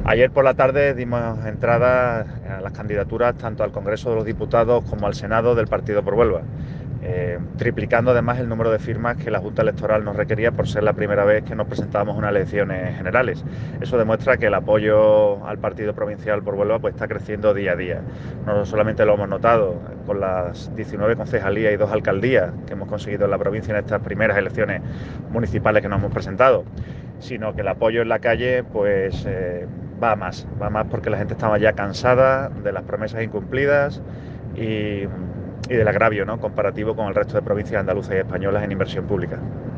Ayer por la tarde dimos entrada a las candidaturas tanto al Congreso de los Diputados como al Senado del Partido por Huelva, triplicando además el número de firmas que la Junta Electoral nos requería por ser la primera vez que nos presentábamos a unas elecciones generales. Eso demuestra que el apoyo al Partido Provincial por Huelva pues, está creciendo día a día. No solamente lo hemos notado con las 19 concejalías y 2 alcaldías que hemos conseguido en la provincia en estas primeras elecciones municipales que nos hemos presentado, sino que el apoyo en la calle pues va más porque la gente estaba ya cansada de las promesas incumplidas y del agravio, ¿no?, comparativo con el resto de provincias andaluzas y españolas en inversión pública.